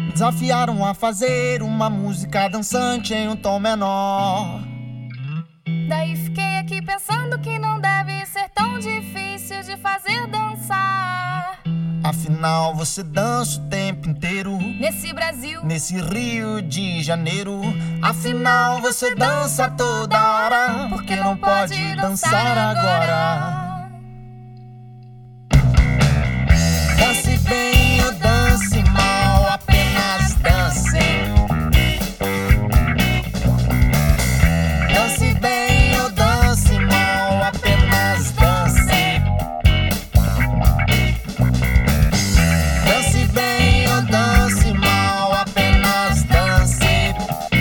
Desafiaram a fazer uma música dançante em um tom menor. Daí fiquei aqui pensando que não deve ser tão difícil de fazer dançar. Afinal você dança o tempo inteiro Nesse Brasil, nesse Rio de Janeiro. Afinal você dança toda hora, porque não pode dançar agora. Dance bem ou dance mal, apenas dance. Dance bem ou dance mal, apenas dance. Dance bem ou dance mal, apenas dance.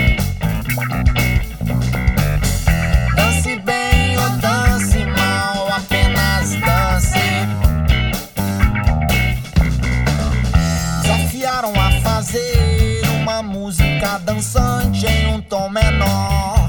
Dance bem ou dance mal, apenas dance. Desafiaram a fazer uma música dançante em um tom menor.